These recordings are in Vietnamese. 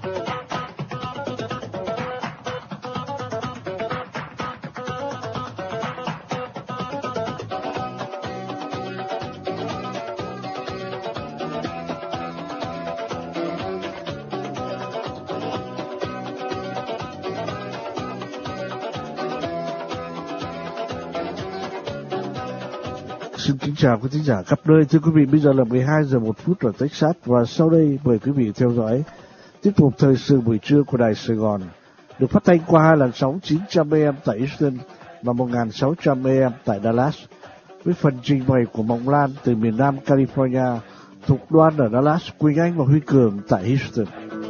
Xin kính chào quý thính giả khắp nơi. Thưa quý vị, bây giờ là 12 giờ 1 phút ở Texas và sau đây mời quý vị theo dõi tiếp tục thời sự buổi trưa của Đài Sài Gòn, được phát thanh qua hai làn sóng 900 AM tại Houston và 1600 AM tại Dallas, với phần trình bày của Mộng Lan từ miền Nam California, Thục Đoan ở Dallas, Quỳnh Anh và Huy Cường tại Houston.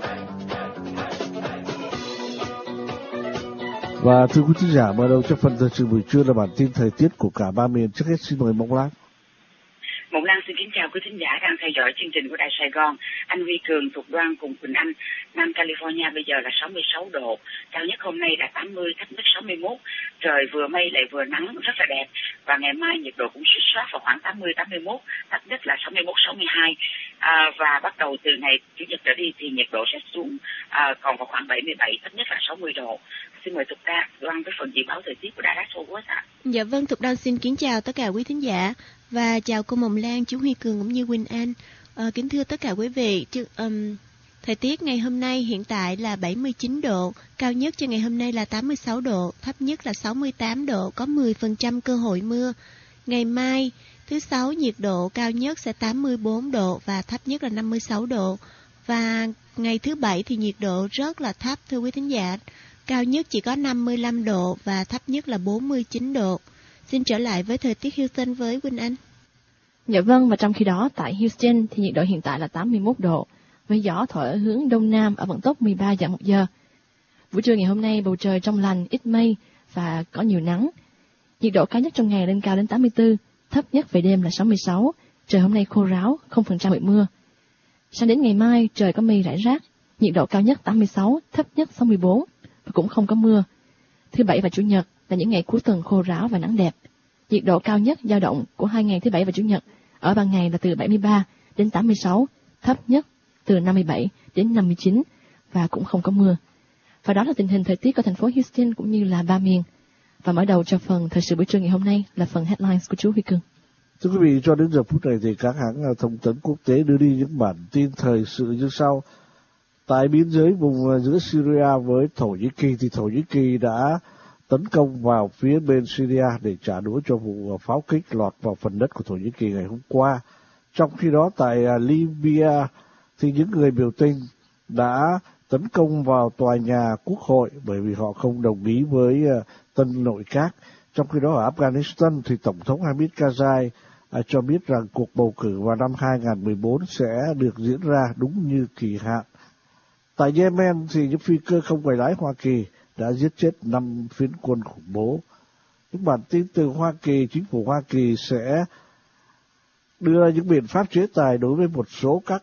Và thưa quý thính giả, mở đầu cho phần thời sự buổi trưa là bản tin thời tiết của cả ba miền. Trước hết xin mời Mộng Lan. Mộng Lan xin kính chào quý thính giả đang theo dõi chương trình của Đài Sài Gòn. Anh Huy Cường, Thục Đoan cùng Quỳnh Anh. Nam California bây giờ là 66 độ, cao nhất hôm nay là 80, thấp nhất 61. Trời vừa mây lại vừa nắng rất là đẹp. Và ngày mai nhiệt độ cũng suýt soát vào khoảng 80, 81, thấp nhất là 61, 62. Và bắt đầu từ ngày Chủ nhật trở đi thì nhiệt độ sẽ xuống còn vào khoảng 77, thấp nhất là 60 độ. Xin mời Thục Đoan với phần dự báo thời tiết của Dallas Fort Worth ạ. Dạ vâng, Thục Đoan xin kính chào tất cả quý thính giả và chào cô Mộng Lan, chú Huy Cường cũng như Quỳnh Anh. Kính thưa tất cả quý vị, thời tiết ngày hôm nay hiện tại là 79 độ, cao nhất cho ngày hôm nay là 86 độ, thấp nhất là 68 độ, có 10% cơ hội mưa. Ngày mai, thứ Sáu, nhiệt độ cao nhất sẽ 84 độ và thấp nhất là 56 độ. Và ngày thứ Bảy thì nhiệt độ rất là thấp thưa quý thính giả, cao nhất chỉ có 55 độ và thấp nhất là 49 độ. Xin trở lại với thời tiết Houston với Quỳnh Anh. Dạ vâng, và trong khi đó tại Houston thì nhiệt độ hiện tại là 81 độ, với gió thổi ở hướng đông nam ở vận tốc 13 dặm một giờ. Buổi trưa ngày hôm nay bầu trời trong lành, ít mây và có nhiều nắng. Nhiệt độ cao nhất trong ngày lên cao đến 84, thấp nhất về đêm là 66. Trời hôm nay khô ráo, 0% bị mưa. Sang đến ngày mai trời có mây rải rác, nhiệt độ cao nhất 86, thấp nhất 64 và cũng không có mưa. Thứ Bảy và Chủ nhật là những ngày cuối tuần khô ráo và nắng đẹp. Nhiệt độ cao nhất dao động của hai ngày thứ Bảy và Chủ nhật ở ban ngày là từ 73 đến 86, thấp nhất từ 57 đến 59 và cũng không có mưa. Và đó là tình hình thời tiết của thành phố Houston cũng như là ba miền. Và mở đầu cho phần thời sự buổi trưa ngày hôm nay là phần headlines của chú Huy Cường. Thưa quý vị, cho đến giờ phút này thì các hãng thông tấn quốc tế đưa đi những bản tin thời sự như sau. Tại biên giới vùng giữa Syria với Thổ Nhĩ Kỳ thì Thổ Nhĩ Kỳ đã tấn công vào phía bên Syria để trả đũa cho vụ pháo kích lọt vào phần đất của Thổ Nhĩ Kỳ ngày hôm qua. Trong khi đó tại Libya thì những người biểu tình đã tấn công vào tòa nhà quốc hội bởi vì họ không đồng ý với tân nội các. Trong khi đó ở Afghanistan thì Tổng thống Hamid Karzai cho biết rằng cuộc bầu cử vào năm 2014 sẽ được diễn ra đúng như kỳ hạn. Tại Yemen thì những phi cơ không người lái Hoa Kỳ đã giết chết 5 phiến quân khủng bố. Những bản tin từ Hoa Kỳ, chính phủ Hoa Kỳ sẽ đưa ra những biện pháp chế tài đối với một số các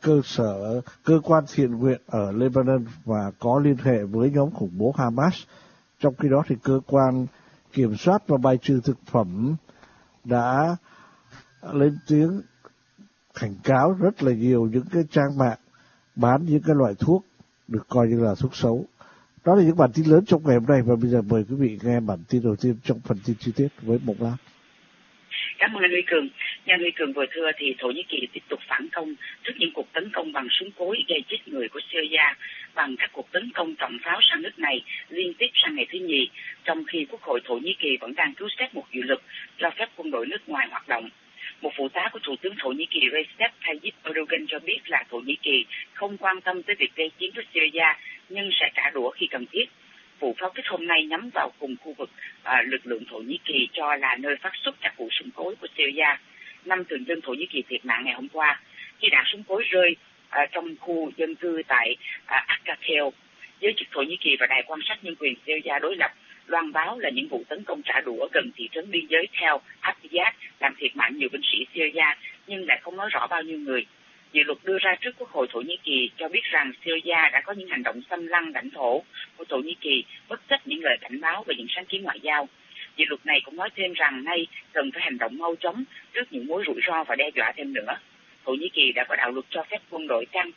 cơ quan thiện nguyện ở Lebanon và có liên hệ với nhóm khủng bố Hamas. Trong khi đó thì cơ quan kiểm soát và bài trừ thực phẩm đã lên tiếng cảnh cáo rất là nhiều những cái trang mạng bán những cái loại thuốc được coi như là thuốc xấu. Đó là những bản tin lớn trong ngày hôm nay và bây giờ mời quý vị nghe bản tin đầu tiên trong phần tin chi tiết với Mộng Lan. Cảm ơn anh Huy Cường. Như anh Huy Cường vừa thưa thì Thổ Nhĩ Kỳ tiếp tục phản công trước những cuộc tấn công bằng súng cối gây chết người của Syria bằng các cuộc tấn công trọng pháo sang nước này liên tiếp sang ngày thứ nhì, trong khi Quốc hội Thổ Nhĩ Kỳ vẫn đang cứu xét một dự luật cho phép quân đội nước ngoài hoạt động. Một phụ tá của Thủ tướng Thổ Nhĩ Kỳ Recep Tayyip Erdogan cho biết là Thổ Nhĩ Kỳ không quan tâm tới việc gây chiến với Syria nhưng sẽ trả đũa khi cần thiết. Vụ pháo kích hôm nay nhắm vào cùng khu vực lực lượng Thổ Nhĩ Kỳ cho là nơi phát xuất các vụ súng cối của Syria. 5 thường dân Thổ Nhĩ Kỳ thiệt mạng ngày hôm qua khi đạn súng cối rơi trong khu dân cư tại Akakel. Giới chức Thổ Nhĩ Kỳ và đài quan sát nhân quyền Syria đối lập loan báo là những vụ tấn công trả đũa gần thị trấn biên giới theo Abdiyat làm thiệt mạng nhiều binh sĩ Syria nhưng lại không nói rõ bao nhiêu người. Dự luật đưa ra trước Quốc hội Thổ Nhĩ Kỳ cho biết rằng Syria đã có những hành động xâm lăng lãnh thổ của Thổ Nhĩ Kỳ bất chấp những lời cảnh báo về những sáng kiến ngoại giao. Dự luật này cũng nói thêm rằng nay cần phải hành động mau chóng trước những mối rủi ro và đe dọa thêm nữa. Thổ Nhĩ Kỳ đã có đạo luật cho phép quân đội can thiệp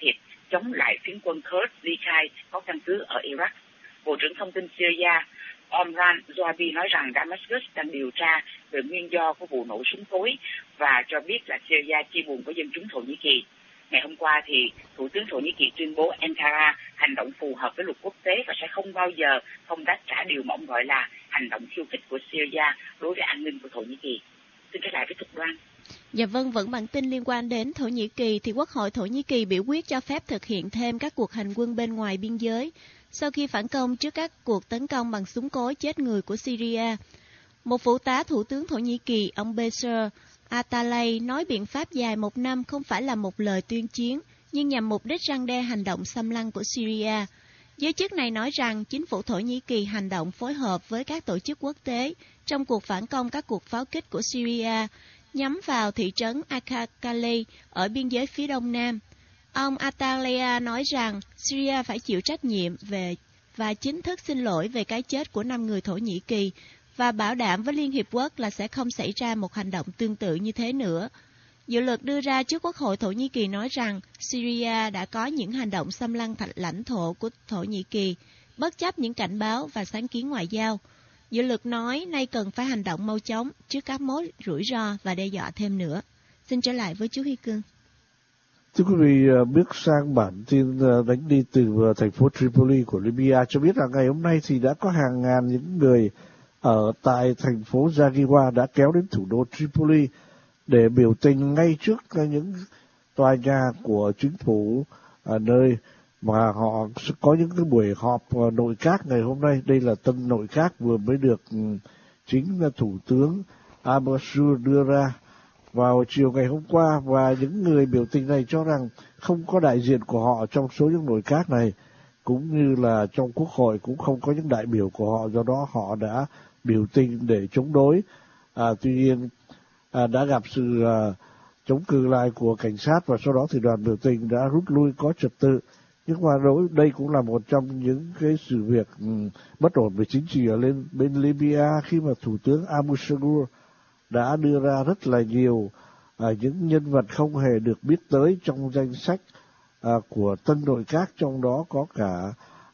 chống lại phiến quân Kurd ly khai có căn cứ ở Iraq. Bộ trưởng Thông tin Syria Omran Zoabi nói rằng Damascus đang điều tra về nguyên do của vụ nổ súng cối và cho biết là Syria chia buồn với dân chúng Thổ Nhĩ Kỳ. Ngày hôm qua thì Thủ tướng Thổ Nhĩ Kỳ tuyên bố Ankara hành động phù hợp với luật quốc tế và sẽ không bao giờ không đáp trả điều mà ông gọi là hành động khiêu khích của Syria đối với an ninh của Thổ Nhĩ Kỳ. Xin trở lại với Thục Đoan. Dạ vâng, vẫn bản tin liên quan đến Thổ Nhĩ Kỳ thì Quốc hội Thổ Nhĩ Kỳ biểu quyết cho phép thực hiện thêm các cuộc hành quân bên ngoài biên giới sau khi phản công trước các cuộc tấn công bằng súng cối chết người của Syria. Một phụ tá Thủ tướng Thổ Nhĩ Kỳ, ông Beşir Atalay nói biện pháp dài 1 năm không phải là một lời tuyên chiến, nhưng nhằm mục đích răn đe hành động xâm lăng của Syria. Giới chức này nói rằng chính phủ Thổ Nhĩ Kỳ hành động phối hợp với các tổ chức quốc tế trong cuộc phản công các cuộc pháo kích của Syria nhắm vào thị trấn Akakale ở biên giới phía đông nam. Ông Atalaya nói rằng Syria phải chịu trách nhiệm về và chính thức xin lỗi về cái chết của 5 người Thổ Nhĩ Kỳ và bảo đảm với Liên Hiệp Quốc là sẽ không xảy ra một hành động tương tự như thế nữa. Dự luật đưa ra trước Quốc hội Thổ Nhĩ Kỳ nói rằng Syria đã có những hành động xâm lăng lãnh thổ của Thổ Nhĩ Kỳ, bất chấp những cảnh báo và sáng kiến ngoại giao. Dự luật nói nay cần phải hành động mau chóng trước các mối rủi ro và đe dọa thêm nữa. Xin trở lại với chú Huy Cương. Thưa quý vị, bước sang bản tin đánh đi từ thành phố Tripoli của Libya cho biết là ngày hôm nay thì đã có hàng ngàn những người ở tại thành phố Zagiwa đã kéo đến thủ đô Tripoli để biểu tình ngay trước những tòa nhà của chính phủ nơi mà họ có những cái buổi họp nội các ngày hôm nay. Đây là tân nội các vừa mới được chính Thủ tướng Al-Mansur đưa ra vào chiều ngày hôm qua, và những người biểu tình này cho rằng không có đại diện của họ trong số những nội các này, cũng như là trong quốc hội cũng không có những đại biểu của họ, do đó họ đã biểu tình để chống đối. Tuy nhiên đã gặp sự chống cự lại của cảnh sát và sau đó thì đoàn biểu tình đã rút lui có trật tự. Nhưng mà đây cũng là một trong những cái sự việc bất ổn về chính trị ở bên Libya, khi mà Thủ tướng Al-Mansur đã đưa ra rất là nhiều những nhân vật không hề được biết tới trong danh sách của tân nội các, trong đó có cả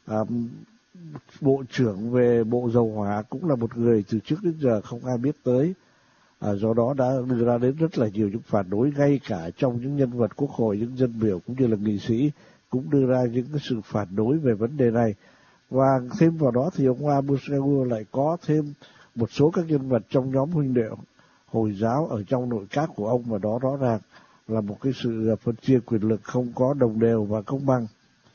Bộ trưởng về Bộ Dầu Hỏa cũng là một người từ trước đến giờ không ai biết tới. Do đó đã đưa ra đến rất là nhiều những phản đối, ngay cả trong những nhân vật quốc hội, những dân biểu cũng như là nghị sĩ cũng đưa ra những cái sự phản đối về vấn đề này. Và thêm vào đó thì ông Al-Mansur lại có thêm một số các nhân vật trong nhóm huynh đệ Hồi giáo ở trong nội các của ông, và đó rõ ràng là một cái sự phân chia quyền lực không có đồng đều và công bằng.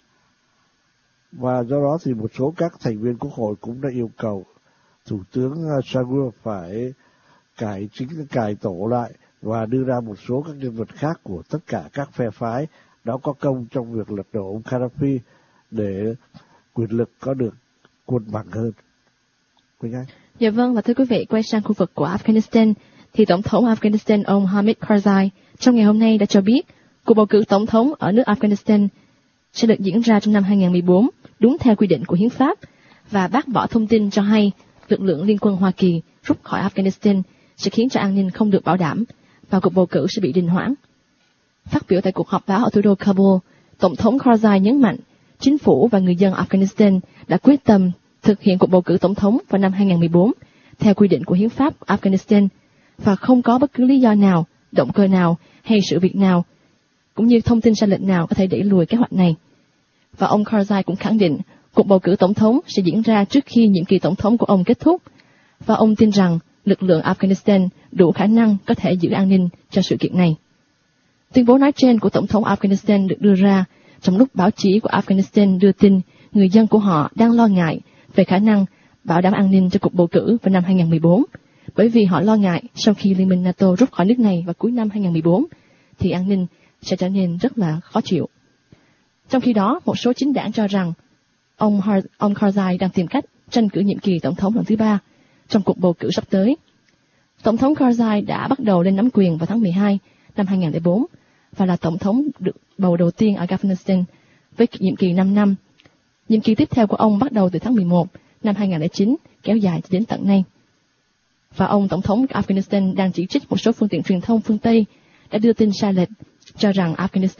Và do đó thì một số các thành viên quốc hội cũng đã yêu cầu Thủ tướng Sagur phải cải tổ lại và đưa ra một số các nhân vật khác của tất cả các phe phái đã có công trong việc lật đổ ông Gaddafi để quyền lực có được cân bằng hơn. Dạ vâng, và thưa quý vị, quay sang khu vực của Afghanistan, thì Tổng thống Afghanistan ông Hamid Karzai trong ngày hôm nay đã cho biết cuộc bầu cử tổng thống ở nước Afghanistan sẽ được diễn ra trong năm 2014 đúng theo quy định của hiến pháp, và bác bỏ thông tin cho hay lực lượng liên quân Hoa Kỳ rút khỏi Afghanistan sẽ khiến cho an ninh không được bảo đảm và cuộc bầu cử sẽ bị đình hoãn. Phát biểu tại cuộc họp báo ở thủ đô Kabul, Tổng thống Karzai nhấn mạnh chính phủ và người dân Afghanistan đã quyết tâm thực hiện cuộc bầu cử tổng thống vào năm 2014 theo quy định của hiến pháp Afghanistan, và không có bất cứ lý do nào, động cơ nào hay sự việc nào cũng như thông tin sai lệch nào có thể đẩy lùi kế hoạch này. Và ông Karzai cũng khẳng định cuộc bầu cử tổng thống sẽ diễn ra trước khi nhiệm kỳ tổng thống của ông kết thúc, và ông tin rằng lực lượng Afghanistan đủ khả năng có thể giữ an ninh cho sự kiện này. Tuyên bố nói trên của Tổng thống Afghanistan được đưa ra trong lúc báo chí của Afghanistan đưa tin người dân của họ đang lo ngại về khả năng bảo đảm an ninh cho cuộc bầu cử vào năm 2014, bởi vì họ lo ngại sau khi Liên minh NATO rút khỏi nước này vào cuối năm 2014, thì an ninh sẽ trở nên rất là khó chịu. Trong khi đó, một số chính đảng cho rằng ông Karzai đang tìm cách tranh cử nhiệm kỳ tổng thống lần thứ 3 trong cuộc bầu cử sắp tới. Tổng thống Karzai đã bắt đầu lên nắm quyền vào tháng 12 năm 2004 và là tổng thống được bầu đầu tiên ở Afghanistan với nhiệm kỳ 5 năm. Nhiệm kỳ tiếp theo của ông bắt đầu từ tháng 11 năm 2009, kéo dài đến tận nay. Và ông tổng thống Afghanistan đang chỉ trích một số phương tiện truyền thông phương Tây đã đưa tin sai lệch cho rằng Afghanistan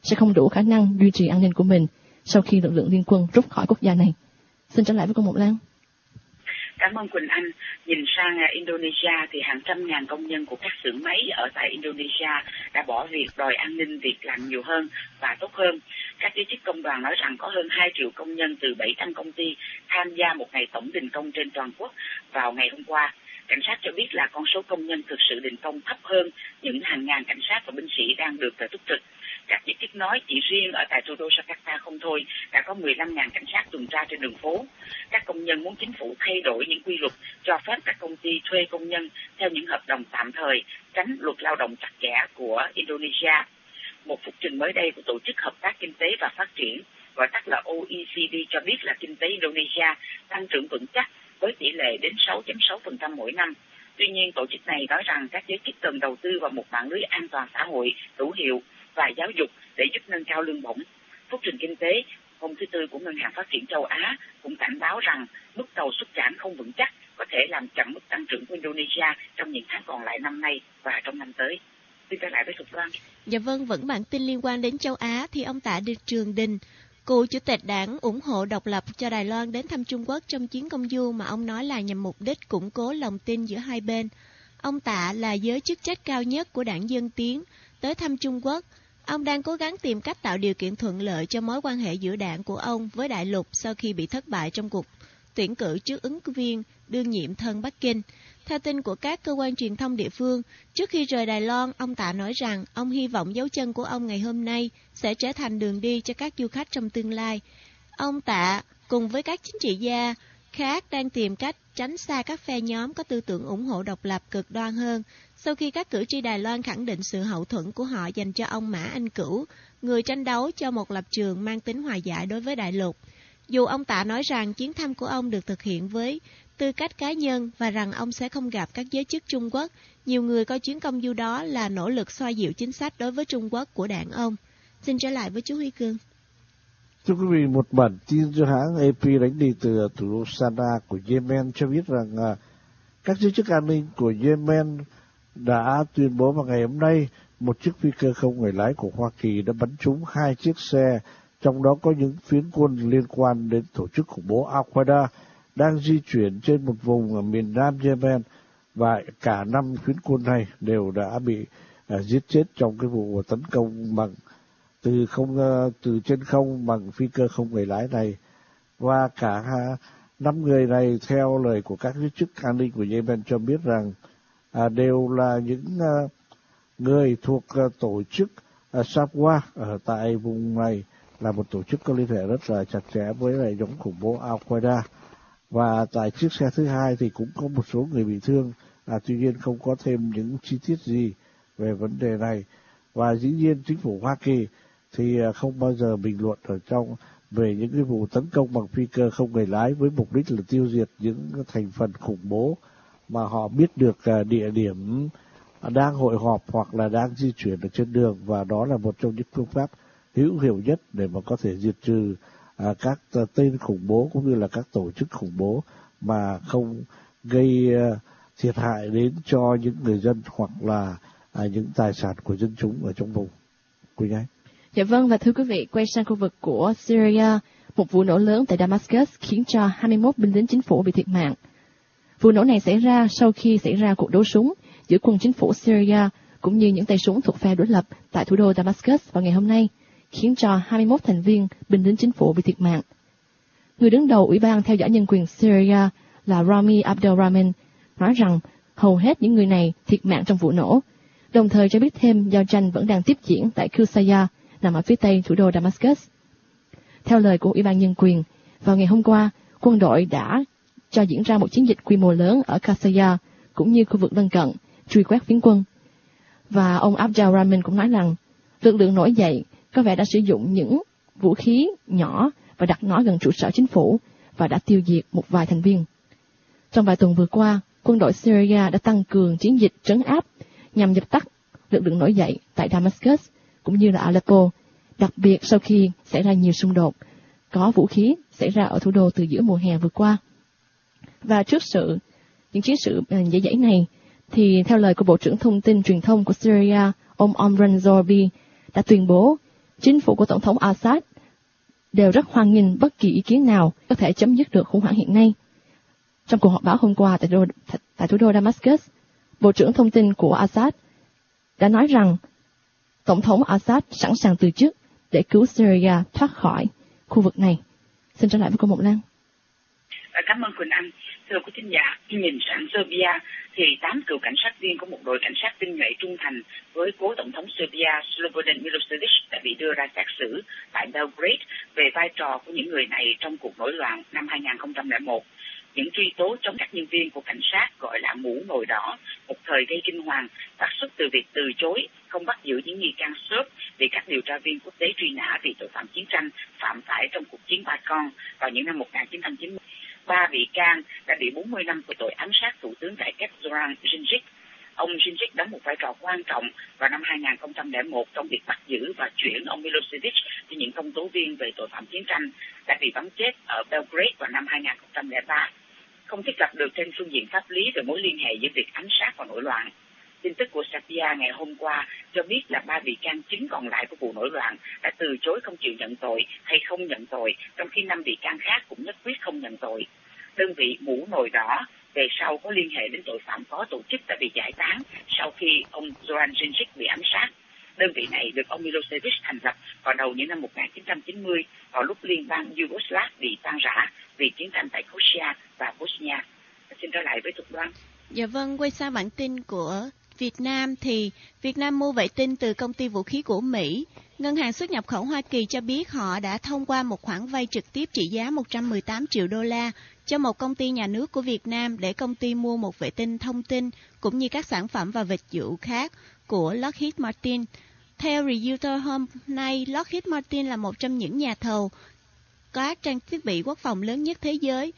sẽ không đủ khả năng duy trì an ninh của mình sau khi lực lượng liên quân rút khỏi quốc gia này. Xin trở lại với cô Mộc Lan. Cảm ơn Quỳnh Anh. Nhìn sang Indonesia thì hàng trăm ngàn công nhân của các xưởng máy ở tại Indonesia đã bỏ việc đòi an ninh việc làm nhiều hơn và tốt hơn. Các giới chức công đoàn nói rằng có hơn 2 triệu công nhân từ 700 công ty tham gia một ngày tổng đình công trên toàn quốc vào ngày hôm qua. Cảnh sát cho biết là con số công nhân thực sự đình công thấp hơn những hàng ngàn cảnh sát và binh sĩ đang được túc trực. Các giới chức nói chỉ riêng ở tại thủ đô Jakarta không thôi đã có 15.000 cảnh sát tuần tra trên đường phố. Các công nhân muốn chính phủ thay đổi những quy luật cho phép các công ty thuê công nhân theo những hợp đồng tạm thời, tránh luật lao động chặt chẽ của Indonesia. Một phúc trình mới đây của Tổ chức Hợp tác Kinh tế và Phát triển, gọi tắt là OECD, cho biết là kinh tế Indonesia tăng trưởng vững chắc với tỷ lệ đến 6.6% mỗi năm. Tuy nhiên, tổ chức này nói rằng các giới chức cần đầu tư vào một mạng lưới an toàn xã hội hữu hiệu và giáo dục để giúp nâng cao lương bổng. Phúc trình kinh tế hôm thứ Tư của Ngân hàng Phát triển châu Á cũng cảnh báo rằng mức cầu xuất giảm không vững chắc có thể làm chậm mức tăng trưởng của Indonesia trong những tháng còn lại năm nay và trong năm tới. Xin trở lại với Thục Loan. Dạ vâng, vẫn bản tin liên quan đến châu Á thì ông Tạ Trường Đình, cựu chủ tịch đảng ủng hộ độc lập cho Đài Loan đến thăm Trung Quốc trong chuyến công du mà ông nói là nhằm mục đích củng cố lòng tin giữa hai bên. Ông Tạ là giới chức trách cao nhất của đảng Dân Tiến tới thăm Trung Quốc. Ông đang cố gắng tìm cách tạo điều kiện thuận lợi cho mối quan hệ giữa đảng của ông với đại lục sau khi bị thất bại trong cuộc tuyển cử trước ứng cử viên đương nhiệm thân Bắc Kinh. Theo tin của các cơ quan truyền thông địa phương, trước khi rời Đài Loan, ông Tạ nói rằng ông hy vọng dấu chân của ông ngày hôm nay sẽ trở thành đường đi cho các du khách trong tương lai. Ông Tạ cùng với các chính trị gia khác đang tìm cách tránh xa các phe nhóm có tư tưởng ủng hộ độc lập cực đoan hơn, sau khi các cử tri Đài Loan khẳng định sự hậu thuẫn của họ dành cho ông Mã Anh Cửu, người tranh đấu cho một lập trường mang tính hòa giải đối với đại lục. Dù ông Tạ nói rằng chuyến thăm của ông được thực hiện với tư cách cá nhân và rằng ông sẽ không gặp các giới chức Trung Quốc, nhiều người coi chuyến công du đó là nỗ lực xoa dịu chính sách đối với Trung Quốc của đảng ông. Xin trở lại với chú Huy Cương. Thưa quý vị, một bản tin do hãng AP đánh đi từ thủ đô Sanaa của Yemen cho biết rằng các giới chức an ninh của Yemen đã tuyên bố vào ngày hôm nay một chiếc phi cơ không người lái của Hoa Kỳ đã bắn trúng 2 chiếc xe, trong đó có những phiến quân liên quan đến tổ chức khủng bố Al-Qaeda đang di chuyển trên một vùng ở miền nam Yemen, và cả 5 phiến quân này đều đã bị giết chết trong cái vụ tấn công bằng từ trên không bằng phi cơ không người lái này. Và cả 5 người này, theo lời của các giới chức an ninh của Yemen, cho biết rằng đều là những người thuộc tổ chức Safwa ở tại vùng này, là một tổ chức có liên hệ rất là chặt chẽ với lại nhóm khủng bố Al-Qaeda. Và tại chiếc xe thứ hai thì cũng có một số người bị thương, tuy nhiên không có thêm những chi tiết gì về vấn đề này. Và dĩ nhiên chính phủ Hoa Kỳ thì không bao giờ bình luận ở trong về những cái vụ tấn công bằng phi cơ không người lái với mục đích là tiêu diệt những thành phần khủng bố mà họ biết được địa điểm đang hội họp hoặc là đang di chuyển ở trên đường, và đó là một trong những phương pháp hữu hiệu nhất để mà có thể diệt trừ các tên khủng bố cũng như là các tổ chức khủng bố mà không gây thiệt hại đến cho những người dân hoặc là những tài sản của dân chúng ở trong vùng. Quỳnh Anh. Dạ vâng, và thưa quý vị, quay sang khu vực của Syria, một vụ nổ lớn tại Damascus khiến cho 21 binh lính chính phủ bị thiệt mạng. Vụ nổ này xảy ra sau khi xảy ra cuộc đấu súng giữa quân chính phủ Syria cũng như những tay súng thuộc phe đối lập tại thủ đô Damascus vào ngày hôm nay, khiến cho 21 thành viên binh lính chính phủ bị thiệt mạng. Người đứng đầu Ủy ban theo dõi nhân quyền Syria là Rami Abdelrahman nói rằng hầu hết những người này thiệt mạng trong vụ nổ, đồng thời cho biết thêm giao tranh vẫn đang tiếp diễn tại Qusayr, nằm ở phía tây thủ đô Damascus. Theo lời của Ủy ban nhân quyền, vào ngày hôm qua, quân đội đã cho diễn ra một chiến dịch quy mô lớn ở Qusayr cũng như khu vực lân cận, truy quét phiến quân. Và ông Abdelrahman cũng nói rằng lực lượng nổi dậy có vẻ đã sử dụng những vũ khí nhỏ và đặt nó gần trụ sở chính phủ và đã tiêu diệt một vài thành viên. Trong vài tuần vừa qua, quân đội Syria đã tăng cường chiến dịch trấn áp nhằm dập tắt lực lượng nổi dậy tại Damascus cũng như là Aleppo, đặc biệt sau khi xảy ra nhiều xung đột có vũ khí xảy ra ở thủ đô từ giữa mùa hè vừa qua. Và trước những chiến sự dễ dãi này, thì theo lời của Bộ trưởng Thông tin Truyền thông của Syria, ông Omran Zorbi đã tuyên bố chính phủ của Tổng thống Assad đều rất hoan nghênh bất kỳ ý kiến nào có thể chấm dứt được khủng hoảng hiện nay. Trong cuộc họp báo hôm qua tại thủ đô Damascus, Bộ trưởng Thông tin của Assad đã nói rằng Tổng thống Assad sẵn sàng từ chức để cứu Syria thoát khỏi khu vực này. Xin trở lại với cô Mộng Lan. Cảm ơn Quỳnh Anh. Thưa quý thính giả, nhìn sang Serbia thì 8 cựu cảnh sát viên của một đội cảnh sát tinh nhuệ trung thành với cố tổng thống Serbia Slobodan Milosevic đã bị đưa ra xét xử tại Belgrade về vai trò của những người này trong cuộc nổi loạn năm 2001. Những truy tố chống các nhân viên của cảnh sát gọi là mũ nồi đỏ, một thời gây kinh hoàng, phát xuất từ việc từ chối không bắt giữ những nghi can Serb bị các điều tra viên quốc tế truy nã vì tội phạm chiến tranh phạm phải trong cuộc chiến Balkan vào những năm 1990. 3 bị can đã bị 40 năm của tội ám sát thủ tướng cải cách Zoran Djindjic. Ông Djindjic đóng một vai trò quan trọng vào năm 2001 trong việc bắt giữ và chuyển ông Milosevic cho những công tố viên về tội phạm chiến tranh đã bị bắn chết ở Belgrade vào năm 2003. Không thiết lập được trên phương diện pháp lý về mối liên hệ giữa việc ám sát và nổi loạn. Tin tức của Serbia ngày hôm qua cho biết là 3 bị can chính còn lại của vụ nổi loạn đã từ chối không chịu nhận tội hay không nhận tội, trong khi 5 bị can khác cũng nhất quyết không nhận tội. Đơn vị mũ nồi đỏ về sau có liên hệ đến tội phạm có tổ chức đã bị giải tán sau khi ông Zoran Djindjic bị ám sát. Đơn vị này được ông Milosevic thành lập vào đầu những năm 1990 vào lúc liên bang Yugoslav bị tan rã vì chiến tranh tại Croatia và Bosnia. Xin trở lại với Thục Đoan. Dạ vâng, quay sang bản tin của Việt Nam thì Việt Nam mua vệ tinh từ công ty vũ khí của Mỹ. Ngân hàng xuất nhập khẩu Hoa Kỳ cho biết họ đã thông qua một khoản vay trực tiếp trị giá 118 triệu đô la cho một công ty nhà nước của Việt Nam để công ty mua một vệ tinh thông tin cũng như các sản phẩm và dịch vụ khác của Lockheed Martin. Theo Reuters hôm nay, Lockheed Martin là một trong những nhà thầu các trang thiết bị quốc phòng lớn nhất thế giới.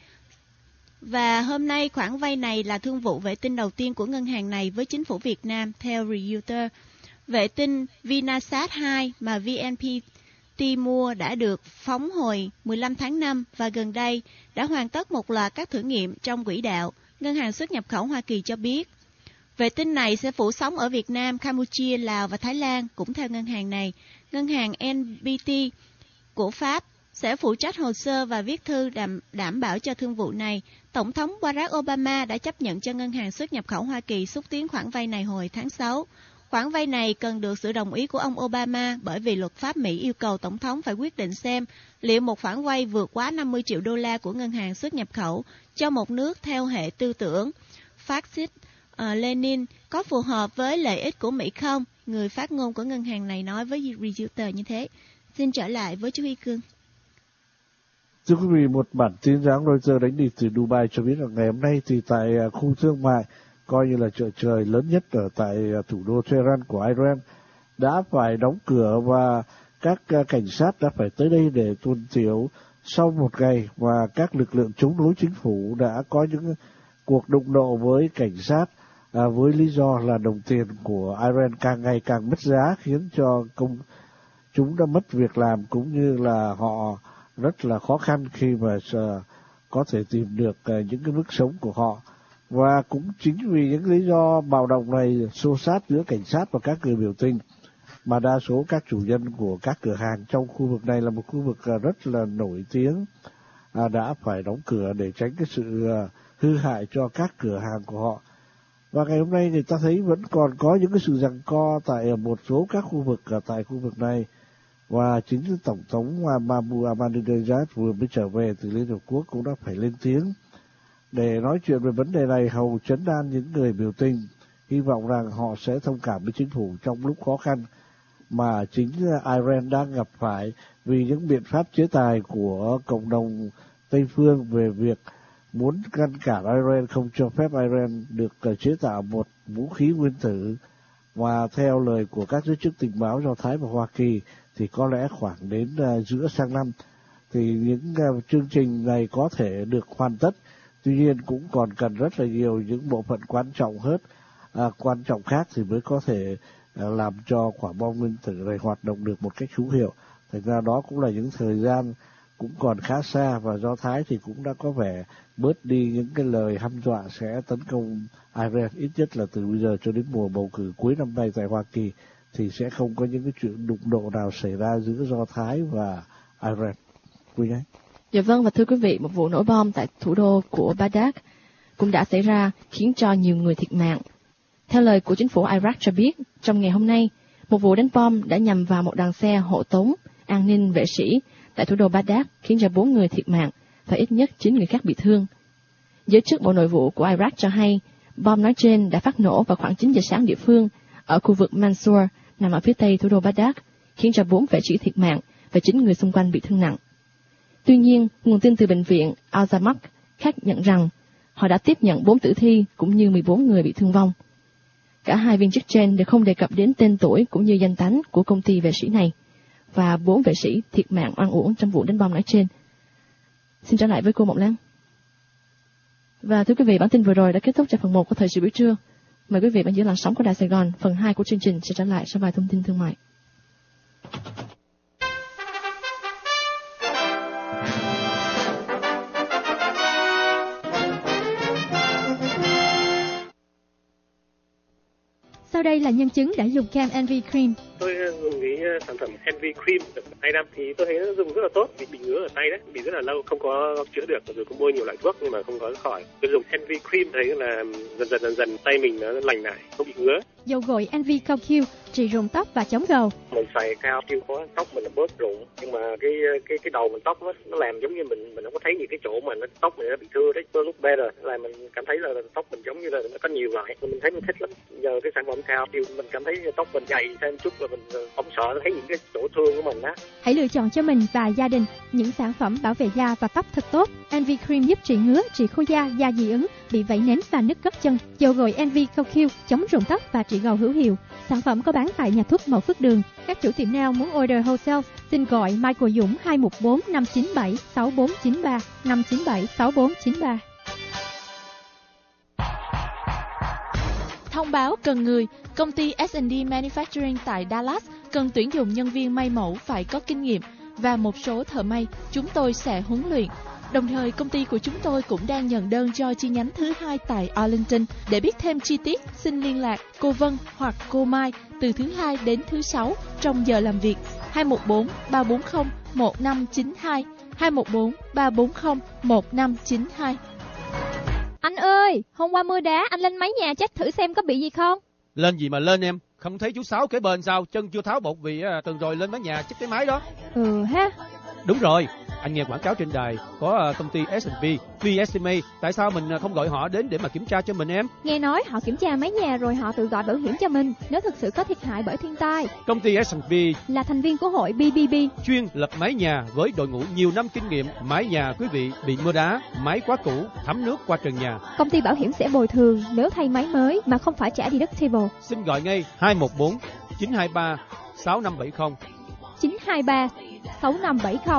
Và hôm nay khoản vay này là thương vụ vệ tinh đầu tiên của ngân hàng này với chính phủ Việt Nam. Theo Reuters, vệ tinh Vinasat 2 mà VNPT mua đã được phóng hồi 15 tháng 5 và gần đây đã hoàn tất một loạt các thử nghiệm trong quỹ đạo. Ngân hàng xuất nhập khẩu Hoa Kỳ cho biết vệ tinh này sẽ phủ sóng ở Việt Nam, Campuchia, Lào và Thái Lan. Cũng theo ngân hàng này, ngân hàng NBT của Pháp sẽ phụ trách hồ sơ và viết thư đảm bảo cho thương vụ này. Tổng thống Barack Obama đã chấp nhận cho ngân hàng xuất nhập khẩu Hoa Kỳ xúc tiến khoản vay này hồi tháng 6. Khoản vay này cần được sự đồng ý của ông Obama bởi vì luật pháp Mỹ yêu cầu tổng thống phải quyết định xem liệu một khoản vay vượt quá 50 triệu đô la của ngân hàng xuất nhập khẩu cho một nước theo hệ tư tưởng Marxist Lenin có phù hợp với lợi ích của Mỹ không? Người phát ngôn của ngân hàng này nói với Reuters như thế. Xin trở lại với chú Huy Cương. Thưa quý vị, một bản tin dáng Reuters đánh đi từ Dubai cho biết là ngày hôm nay thì tại khu thương mại coi như là chợ trời lớn nhất ở tại thủ đô Tehran của Iran đã phải đóng cửa và các cảnh sát đã phải tới đây để tuần tiễu sau một ngày và các lực lượng chống đối chính phủ đã có những cuộc đụng độ với cảnh sát với lý do là đồng tiền của Iran càng ngày càng mất giá khiến cho chúng đã mất việc làm cũng như là họ rất là khó khăn khi mà có thể tìm được những cái mức sống của họ. Và cũng chính vì những lý do bạo động này xô xát giữa cảnh sát và các người biểu tình mà đa số các chủ nhân của các cửa hàng trong khu vực này là một khu vực rất là nổi tiếng đã phải đóng cửa để tránh cái sự hư hại cho các cửa hàng của họ. Và ngày hôm nay người ta thấy vẫn còn có những cái sự giằng co tại một số các khu vực tại khu vực này. Và chính Tổng thống Mahmoud Ahmadinejad vừa mới trở về từ Liên Hợp Quốc cũng đã phải lên tiếng để nói chuyện về vấn đề này hầu trấn an những người biểu tình, hy vọng rằng họ sẽ thông cảm với chính phủ trong lúc khó khăn mà chính Iran đang gặp phải vì những biện pháp chế tài của cộng đồng Tây phương về việc muốn ngăn cản Iran, không cho phép Iran được chế tạo một vũ khí nguyên tử. Và theo lời của các giới chức tình báo Do Thái và Hoa Kỳ thì có lẽ khoảng đến giữa sang năm thì những chương trình này có thể được hoàn tất. Tuy nhiên cũng còn cần rất là nhiều những bộ phận quan trọng khác thì mới có thể làm cho quả bom nguyên tử này hoạt động được một cách hữu hiệu. Thành ra đó cũng là những thời gian cũng còn khá xa và Do Thái thì cũng đã có vẻ bớt đi những cái lời hăm dọa sẽ tấn công Iran, ít nhất là từ bây giờ cho đến mùa bầu cử cuối năm nay tại Hoa Kỳ thì sẽ không có những cái chuyện đụng độ nào xảy ra giữa Do Thái và Iran. Quý ấy. Dạ vâng, và thưa quý vị, một vụ nổ bom tại thủ đô của Baghdad cũng đã xảy ra khiến cho nhiều người thiệt mạng. Theo lời của chính phủ Iraq cho biết, trong ngày hôm nay, một vụ đánh bom đã nhằm vào một đoàn xe hộ tống an ninh vệ sĩ tại thủ đô Baghdad khiến cho 4 người thiệt mạng và ít nhất 9 người khác bị thương. Giới chức Bộ Nội vụ của Iraq cho hay, bom nói trên đã phát nổ vào khoảng 9 giờ sáng địa phương ở khu vực Mansour, nằm ở phía tây thủ đô Baghdad, khiến cho 4 vệ sĩ thiệt mạng và 9 người xung quanh bị thương nặng. Tuy nhiên, nguồn tin từ bệnh viện Al-Zamak khác nhận rằng họ đã tiếp nhận 4 tử thi cũng như 14 người bị thương vong. Cả hai viên chức trên đều không đề cập đến tên tuổi cũng như danh tánh của công ty vệ sĩ này, và 4 vệ sĩ thiệt mạng oan uổng trong vụ đánh bom nói trên. Xin trở lại với cô Mộng Lan. Và thưa quý vị, bản tin vừa rồi đã kết thúc cho phần 1 của Thời sự buổi trưa. Mời quý vị bạn giữ làn sóng của Đài Sài Gòn. Phần 2 của chương trình sẽ trở lại sau vài thông tin thương mại. Sau đây là nhân chứng đã dùng kem NV Cream. Tôi dùng cái sản phẩm NV Cream được 2 năm thì tôi thấy nó dùng rất là tốt. Bị ngứa ở tay đấy, bị rất là lâu không có chữa được, rồi cũng mua nhiều loại thuốc nhưng mà không có khỏi. Tôi dùng NV Cream thấy là dần tay mình nó lành lại, không bị ngứa. Dầu gội NV Cao Q trị rụng tóc và chống gầu. Mình xài cao Q có tóc mình nó bớt rụng, nhưng mà cái đầu mình tóc nó làm giống như mình không có thấy những cái chỗ mà nó tóc mình nó bị thưa đấy. Tôi lúc better là mình cảm thấy là tóc mình giống như là nó có nhiều loại, mình thấy mình thích lắm. Giờ cái sản phẩm cao Q mình cảm thấy tóc mình dày thêm chút là mình không sợ thấy những cái chỗ thương của mình á. Hãy lựa chọn cho mình và gia đình những sản phẩm bảo vệ da và tóc thật tốt. NV Cream giúp trị ngứa, trị khô da, da dị ứng, bị vảy nến và nứt gót chân. Dầu gội NV Cao Q chống rụng tóc và trị gầu hữu hiệu. Sản phẩm có bán tại nhà thuốc Mậu Phước Đường. Các chủ tiệm nào muốn order wholesale xin gọi Michael Dũng 214 597 6493 597 6493. Thông báo cần người, công ty S&D Manufacturing tại Dallas cần tuyển dụng nhân viên may mẫu phải có kinh nghiệm và một số thợ may chúng tôi sẽ huấn luyện. Đồng thời, công ty của chúng tôi cũng đang nhận đơn cho chi nhánh thứ 2 tại Arlington. Để biết thêm chi tiết, xin liên lạc cô Vân hoặc cô Mai từ thứ 2 đến thứ 6 trong giờ làm việc 214 340 1592 214 340 1592. Anh ơi, hôm qua mưa đá, anh lên mái nhà check thử xem có bị gì không? Lên gì mà lên em, không thấy chú Sáu kế bên sao, chân chưa tháo bột vì tuần rồi lên mái nhà check cái máy đó. Ha. Đúng rồi, anh nghe quảng cáo trên đài có công ty S&P, VSMA, tại sao mình không gọi họ đến để mà kiểm tra cho mình em? Nghe nói họ kiểm tra mái nhà rồi họ tự gọi bảo hiểm cho mình nếu thực sự có thiệt hại bởi thiên tai. Công ty S&P là thành viên của hội BBB, chuyên lập mái nhà với đội ngũ nhiều năm kinh nghiệm. Mái nhà quý vị bị mưa đá, máy quá cũ, thấm nước qua trần nhà. Công ty bảo hiểm sẽ bồi thường nếu thay máy mới mà không phải trả deductible. Xin gọi ngay 214 923 6570 923 6570.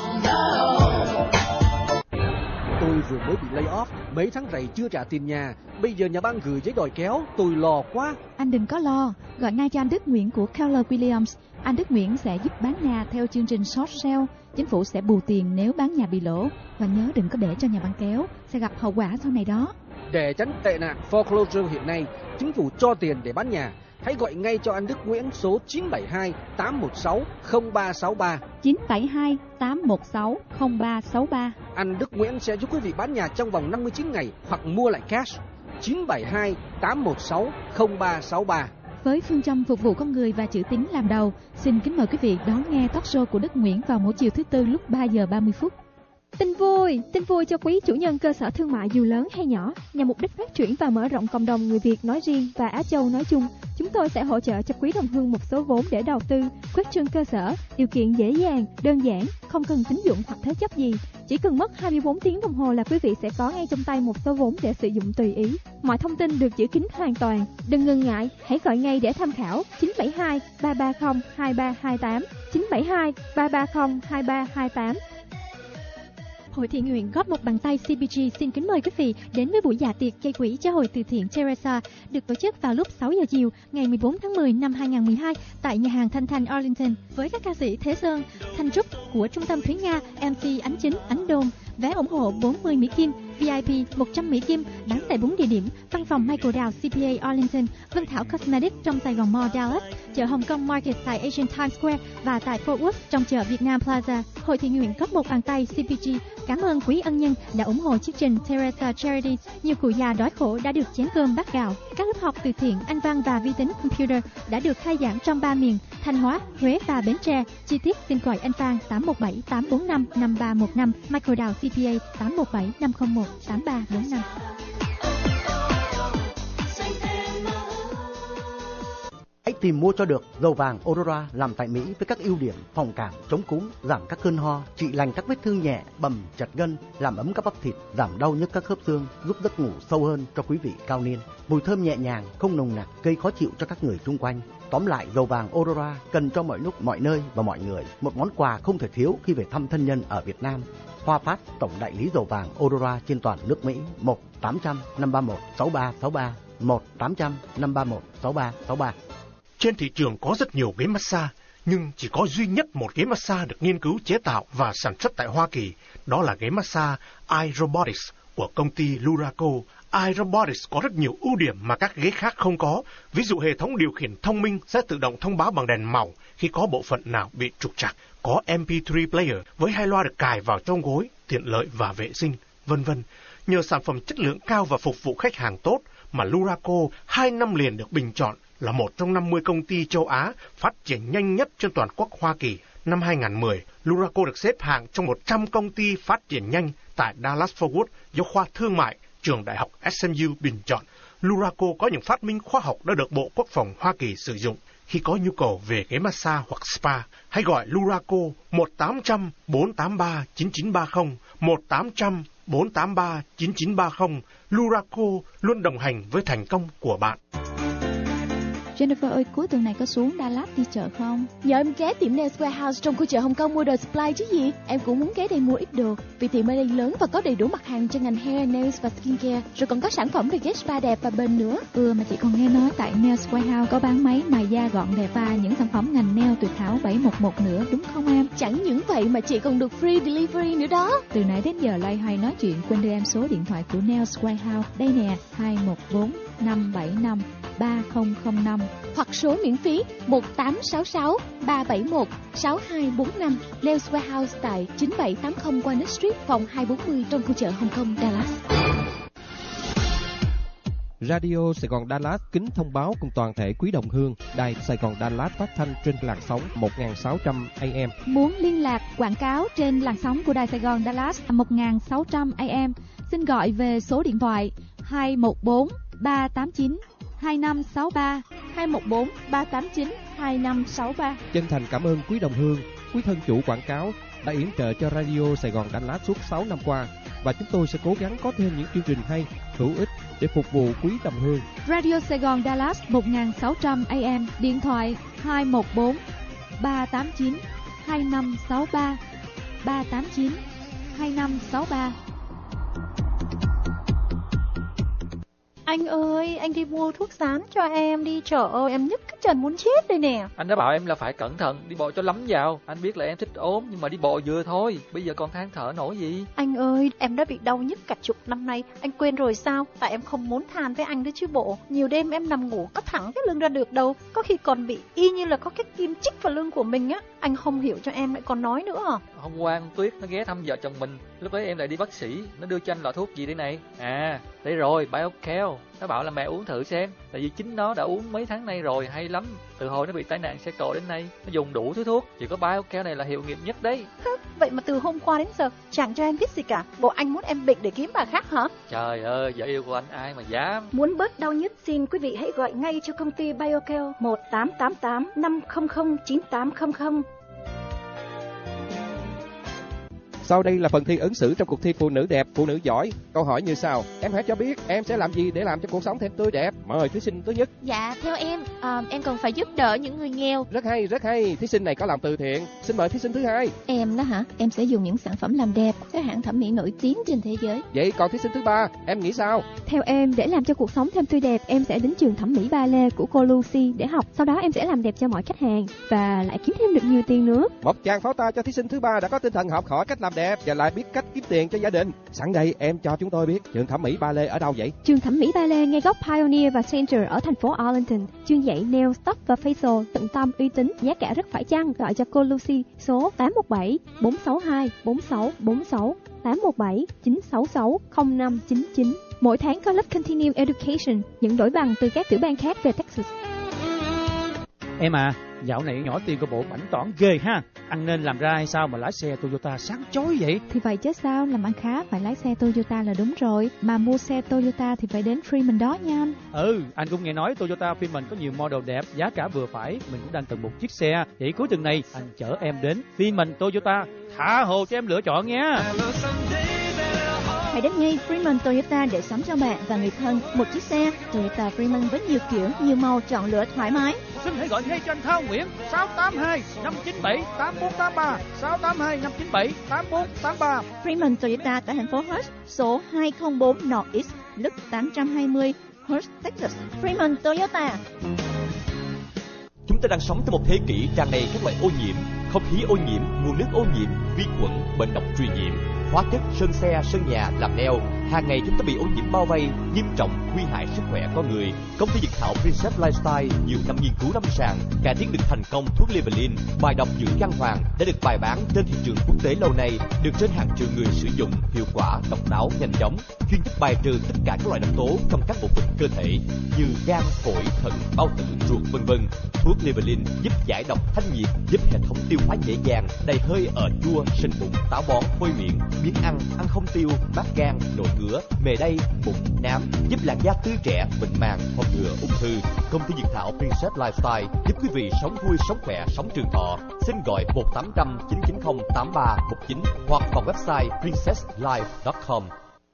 Tôi vừa mới bị lay off, mấy tháng rày chưa trả tiền nhà, bây giờ nhà băng gửi giấy đòi kéo, tôi lo quá. Anh đừng có lo, gọi ngay cho anh Đức Nguyễn của Keller Williams. Anh Đức Nguyễn sẽ giúp bán nhà theo chương trình short sale. Chính phủ sẽ bù tiền nếu bán nhà bị lỗ. Và nhớ đừng có để cho nhà băng kéo, sẽ gặp hậu quả sau này đó. Để tránh tệ nạn foreclosure hiện nay, chính phủ cho tiền để bán nhà. Hãy gọi ngay cho anh Đức Nguyễn số 972 816 0363. 972 816 0363. Anh Đức Nguyễn sẽ giúp quý vị bán nhà trong vòng 59 ngày hoặc mua lại cash. 972 816 0363. Với phương châm phục vụ con người và chữ tín làm đầu, xin kính mời quý vị đón nghe talk show của Đức Nguyễn vào mỗi chiều thứ Tư lúc 3 giờ 30 phút. Tin vui cho quý chủ nhân cơ sở thương mại dù lớn hay nhỏ. Nhằm mục đích phát triển và mở rộng cộng đồng người Việt nói riêng và Á Châu nói chung, chúng tôi sẽ hỗ trợ cho quý đồng hương một số vốn để đầu tư, khuếch trương cơ sở, điều kiện dễ dàng, đơn giản, không cần tín dụng hoặc thế chấp gì. Chỉ cần mất 24 tiếng đồng hồ là quý vị sẽ có ngay trong tay một số vốn để sử dụng tùy ý. Mọi thông tin được giữ kín hoàn toàn. Đừng ngần ngại, hãy gọi ngay để tham khảo 972 330 2328 972 330 2328. Hội Thiện Nguyện góp một bàn tay CBG xin kính mời quý vị đến với buổi dạ tiệc gây quỹ cho Hội Từ Thiện Teresa được tổ chức vào lúc 6 giờ chiều ngày 14 tháng 10 năm 2012 tại nhà hàng Thanh Thanh Arlington với các ca sĩ Thế Sơn, Thanh Trúc của Trung tâm Thúy Nga, MC Ánh Chính, Ánh Đôn. Vé ủng hộ 40 Mỹ Kim, VIP 100 Mỹ Kim, bán tại 4 địa điểm: văn phòng Michael Dowd CPA Arlington, Vân Thảo Cosmetics trong Sài Gòn Mall Dallas, chợ Hồng Kông Market tại Asian Times Square và tại Fort Worth trong chợ Việt Nam Plaza. Hội thiện nguyện cấp một bàn tay CPG cảm ơn quý ân nhân đã ủng hộ chương trình Teresa Charities. Nhiều cụ già đói khổ đã được chén cơm bát gạo. Các lớp học từ thiện, Anh văn và vi tính computer đã được khai giảng trong 3 miền: Thanh Hóa, Huế và Bến Tre. Chi tiết xin gọi anh Phan 817 845 5315, Michael Dowd CPA 817 501 8345. Hãy tìm mua cho được dầu vàng Aurora làm tại Mỹ với các ưu điểm phòng cảm, chống cúm, giảm các cơn ho, trị lành các vết thương nhẹ, bầm, chật gân, làm ấm các bắp thịt, giảm đau nhức các khớp xương, giúp giấc ngủ sâu hơn cho quý vị cao niên. Mùi thơm nhẹ nhàng, không nồng nặc, gây khó chịu cho các người xung quanh. Tóm lại, dầu vàng Aurora cần cho mọi lúc, mọi nơi và mọi người. Một món quà không thể thiếu khi về thăm thân nhân ở Việt Nam. Hoa Phát, tổng đại lý dầu vàng Aurora trên toàn nước Mỹ. 1-800-531-6363, 1-800-531-6363. Trên thị trường có rất nhiều ghế massage, nhưng chỉ có duy nhất một ghế massage được nghiên cứu chế tạo và sản xuất tại Hoa Kỳ. Đó là ghế massage iRobotics của công ty Luraco. iRobotics có rất nhiều ưu điểm mà các ghế khác không có. Ví dụ hệ thống điều khiển thông minh sẽ tự động thông báo bằng đèn màu khi có bộ phận nào bị trục trặc. Có MP3 player với 2 loa được cài vào trong gối, tiện lợi và vệ sinh, vân vân. Nhờ sản phẩm chất lượng cao và phục vụ khách hàng tốt mà Luraco 2 năm liền được bình chọn là một trong 50 công ty châu Á phát triển nhanh nhất trên toàn quốc Hoa Kỳ. Năm 2010, Luraco được xếp hạng trong 100 công ty phát triển nhanh tại Dallas-Fort Worth do khoa thương mại trường đại học SMU bình chọn. Luraco có những phát minh khoa học đã được Bộ Quốc phòng Hoa Kỳ sử dụng. Khi có nhu cầu về ghế massage hoặc spa, hãy gọi Luraco 1-800-483-9930, 1-800-483-9930. Luraco luôn đồng hành với thành công của bạn. Jennifer ơi, cuối tuần này có xuống Dallas đi chợ không? Nhờ em ghé tiệm Nails Warehouse trong khu chợ Hồng Kông mua đồ supply chứ gì. Em cũng muốn ghé đây mua ít đồ, vì tiệm ở đây lớn và có đầy đủ mặt hàng cho ngành hair, nails và skincare. Rồi còn có sản phẩm về ghép spa đẹp và bền nữa. Mà chị còn nghe nói tại Nails Warehouse có bán máy mài da gọn đẹp và những sản phẩm ngành nail tuyệt hảo 711 nữa, đúng không em? Chẳng những vậy mà chị còn được free delivery nữa đó. Từ nãy đến giờ loay hoay nói chuyện, quên đưa em số điện thoại của Nails Warehouse. Đây nè, 214-575-3005 hoặc số miễn phí 1866-371-6245. Nails Warehouse tại 9780 Walnut Street, phòng 240 trong khu chợ Hồng Kông, Dallas. Radio Sài Gòn Dallas kính thông báo cùng toàn thể quý đồng hương, Đài Sài Gòn Dallas phát thanh trên làn sóng 1600 AM. Muốn liên lạc quảng cáo trên làn sóng của Đài Sài Gòn Dallas 1600 AM, xin gọi về số điện thoại 214 389 2563 214 389 2563. Chân thành cảm ơn quý đồng hương, quý thân chủ quảng cáo đã yểm trợ cho Radio Sài Gòn Dallas suốt 6 năm qua, và chúng tôi sẽ cố gắng có thêm những chương trình hay, hữu ích để phục vụ quý đồng hương. Radio Sài Gòn Dallas 1600 AM, điện thoại 214 389 2563 389 2563. Anh ơi, anh đi mua thuốc sán cho em đi, trời ơi, em nhức cái chân muốn chết đây nè. Anh đã bảo em là phải cẩn thận, đi bộ cho lắm vào. Anh biết là em thích ốm, nhưng mà đi bộ vừa thôi, bây giờ còn than thở nổi gì. Anh ơi, em đã bị đau nhức cả chục năm nay, anh quên rồi sao? Tại em không muốn than với anh đấy chứ bộ. Nhiều đêm em nằm ngủ có thẳng cái lưng ra được đâu, có khi còn bị y như là có cái kim chích vào lưng của mình á. Anh không hiểu cho em lại còn nói nữa à? Hôm qua anh Tuyết nó ghé thăm vợ chồng mình, lúc đấy em lại đi bác sĩ, nó đưa cho anh lọ thuốc gì đây này? À, đây rồi, BioCare. Nó bảo là mẹ uống thử xem, tại vì chính nó đã uống mấy tháng nay rồi, hay lắm. Từ hồi nó bị tai nạn xe cộ đến nay, nó dùng đủ thứ thuốc, chỉ có BioCare này là hiệu nghiệm nhất đấy. Vậy mà từ hôm qua đến giờ chẳng cho em biết gì cả. Bộ anh muốn em bệnh để kiếm bà khác hả? Trời ơi, vợ yêu của anh ai mà dám. Muốn bớt đau nhức, xin quý vị hãy gọi ngay cho công ty BioCare 1888-500-9800. Sau đây là phần thi ứng xử trong cuộc thi phụ nữ đẹp, phụ nữ giỏi. Câu hỏi như sau: em hãy cho biết em sẽ làm gì để làm cho cuộc sống thêm tươi đẹp. Mời thí sinh thứ nhất. Dạ, theo em cần phải giúp đỡ những người nghèo. Rất hay, rất hay. Thí sinh này có làm từ thiện. Xin mời thí sinh thứ hai. Em đó hả? Em sẽ dùng những sản phẩm làm đẹp các hãng thẩm mỹ nổi tiếng trên thế giới. Vậy còn thí sinh thứ ba, em nghĩ sao? Theo em, để làm cho cuộc sống thêm tươi đẹp, em sẽ đến trường thẩm mỹ Ballet của cô Lucy để học. Sau đó em sẽ làm đẹp cho mọi khách hàng và lại kiếm thêm được nhiều tiền nữa. Một tràng pháo tay cho thí sinh thứ ba đã có tinh thần học hỏi cách làm đẹp đẹp và lại biết cách kiếm tiền cho gia đình. Sẵn đây em cho chúng tôi biết trường thẩm mỹ Ballet ở đâu vậy? Trường thẩm mỹ Ballet ngay góc Pioneer và Center ở thành phố Arlington. Chuyên dạy nail, tóc và facial tận tâm, uy tín, giá cả rất phải chăng. Gọi cho cô Lucy số 817-462-4646, 817-966-0599. Mỗi tháng có lớp Continuing Education, nhận đổi bằng từ các tiểu bang khác về Texas. Em à, dạo này nhỏ tiền của bộ bảnh tỏn ghê ha. Anh nên làm ra hay sao mà lái xe Toyota sáng chói vậy? Thì vậy chứ sao, làm ăn khá phải lái xe Toyota là đúng rồi. Mà mua xe Toyota thì phải đến Freeman đó nha anh. Anh cũng nghe nói Toyota Freeman có nhiều model đẹp, giá cả vừa phải. Mình cũng đang cần một chiếc xe. Vậy cuối tuần này anh chở em đến Freeman Toyota, tha hồ cho em lựa chọn nha. Hãy đến ngay Freeman Toyota để sắm cho bạn và người thân một chiếc xe Toyota Freeman với nhiều kiểu, nhiều màu chọn lựa thoải mái. Xin hãy gọi ngay cho anh Thao Nguyễn 682-597-8483, 682-597-8483. Freeman Toyota tại thành phố Hurst, số 204 North East, Loop 820, Hurst, Texas. Freeman Toyota. Chúng ta đang sống trong một thế kỷ tràn đầy các loại ô nhiễm, không khí ô nhiễm, nguồn nước ô nhiễm, vi khuẩn, bệnh độc truyền nhiễm, hóa chất, sơn xe, sơn nhà, làm neo. Hàng ngày chúng ta bị ô nhiễm bao vây, nghiêm trọng, nguy hại sức khỏe con người. Công ty dược thảo Princess Lifestyle nhiều năm nghiên cứu lâm sàng cải tiến được thành công thuốc Livelin, bài độc dưỡng răng hoàng đã được bày bán trên thị trường quốc tế lâu nay, được trên hàng triệu người sử dụng, hiệu quả, độc đáo, nhanh chóng, chuyên giúp bài trừ tất cả các loại độc tố trong các bộ phận cơ thể như gan, phổi, thận, bao tử, ruột, vân vân. Thuốc Livelin giúp giải độc, thanh nhiệt, giúp hệ thống tiêu hóa dễ dàng, đầy hơi ở chua, sình bụng, táo bón, hôi miệng, biếng ăn không tiêu, mát gan, nổi ngứa, mề đay, bụng, nám, giúp làn da tươi trẻ, mịn màng, phòng ngừa ung thư. Công ty dược thảo Princess Lifestyle giúp quý vị sống vui, sống khỏe, sống trường thọ. Xin gọi 1-800-990-8319 hoặc vào website princesslife.com.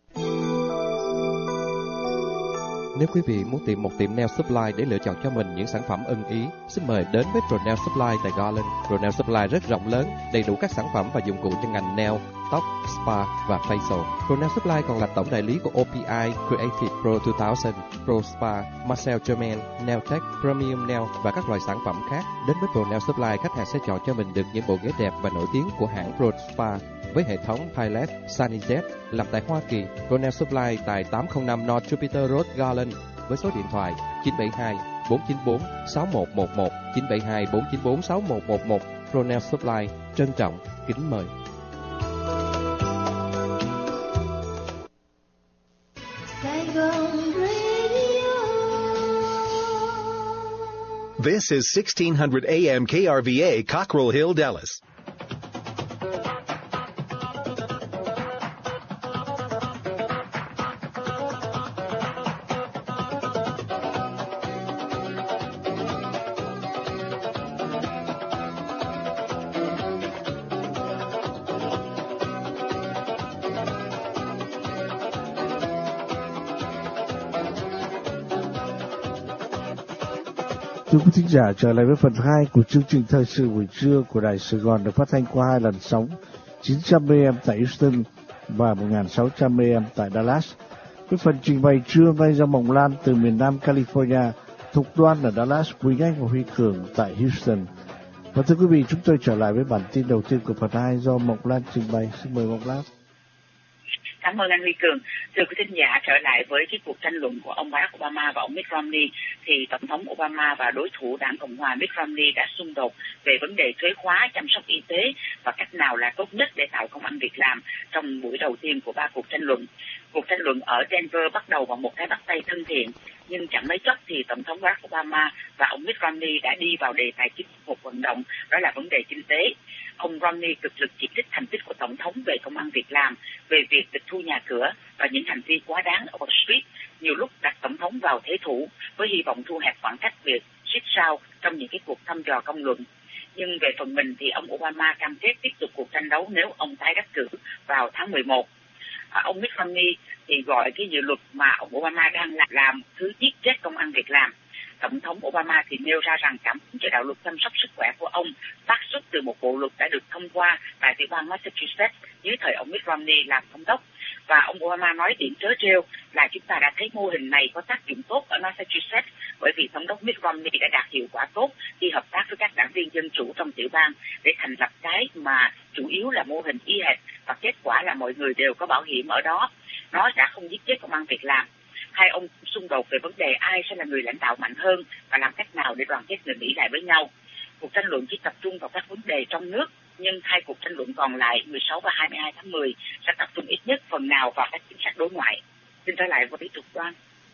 Nếu quý vị muốn tìm một tiệm nail supply để lựa chọn cho mình những sản phẩm ưng ý, xin mời đến với Pro Nail Supply tại Garland. Pro Nail Supply rất rộng lớn, đầy đủ các sản phẩm và dụng cụ cho ngành nail, tóc, spa và facial. Pro Nail Supply còn là tổng đại lý của OPI, Creative Pro 2000, Pro Spa, Marcel Germain, Nail Tech, Premium Nail và các loại sản phẩm khác. Đến với Pro Nail Supply, khách hàng sẽ chọn cho mình được những bộ ghế đẹp và nổi tiếng của hãng Pro Spa với hệ thống Pilot, SunnyZ làm tại Hoa Kỳ. Pro Nail Supply tại 805 North Jupiter Road, Garland với số điện thoại 972-494-6111, 972-494-6111. Pro Nail Supply trân trọng kính mời. This is 1600 AM KRVA, Cockrell Hill, Dallas. Thưa quý thính giả, trở lại với phần 2 của chương trình thời sự buổi trưa của Đài Sài Gòn được phát thanh qua 2 lần sóng 900 AM tại Houston và 1600 AM tại Dallas. Với phần trình bày trưa nay do Mộng Lan từ miền Nam California, Thục Đoan ở Dallas, Quỳnh Anh và Huy Cường tại Houston. Và thưa quý vị, chúng tôi trở lại với bản tin đầu tiên của phần 2 do Mộng Lan trình bày. Xin mời Mộng Lan. Cảm ơn anh Huy Cường. Thưa quý thính giả, trở lại với cái cuộc tranh luận của ông Barack Obama và ông Mitt Romney, thì Tổng thống Obama và đối thủ đảng Cộng hòa Mitt Romney đã xung đột về vấn đề thuế khóa, chăm sóc y tế và cách nào là tốt nhất để tạo công ăn việc làm trong buổi đầu tiên của 3 cuộc tranh luận. Cuộc tranh luận ở Denver bắt đầu bằng một cái bắt tay thân thiện, nhưng chẳng mấy chốc thì Tổng thống Barack Obama và ông Mitt Romney đã đi vào đề tài chính cuộc vận động, đó là vấn đề kinh tế. Ông Romney cực lực chỉ trích thành tích của Tổng thống về công ăn việc làm, về việc tịch thu nhà cửa và những hành vi quá đáng ở Wall Street, nhiều lúc đặt Tổng thống vào thế thủ với hy vọng thu hẹp khoảng cách việc siết sao trong những cái cuộc thăm dò công luận. Nhưng về phần mình thì ông Obama cam kết tiếp tục cuộc tranh đấu nếu ông tái đắc cử vào tháng 11. Ông Mitt Romney thì gọi cái dự luật mà ông Obama đang làm thứ giết chết công ăn việc làm. Tổng thống Obama thì nêu ra rằng cảm hứng cho đạo luật chăm sóc sức khỏe của ông phát xuất từ một bộ luật đã được thông qua tại tiểu bang Massachusetts dưới thời ông Mitt Romney làm thống đốc. Và ông Obama nói điểm trớ trêu là chúng ta đã thấy mô hình này có tác dụng tốt ở Massachusetts bởi vì thống đốc Mitt Romney đã đạt hiệu quả tốt khi hợp tác với các đảng viên dân chủ trong tiểu bang để thành lập cái mà chủ yếu là mô hình y hệt, và kết quả là mọi người đều có bảo hiểm ở đó. Nó đã không giết chết công ăn việc làm. Hai ông xung đột về vấn đề ai sẽ là người lãnh đạo mạnh hơn và làm cách nào để đoàn kết người Mỹ lại với nhau. Cuộc tranh luận chỉ tập trung vào các vấn đề trong nước, nhưng hai cuộc tranh luận còn lại 16 và 22 tháng 10 sẽ tập trung ít nhất phần nào vào các chính sách đối ngoại. Xin trở lại với Thục Đoan.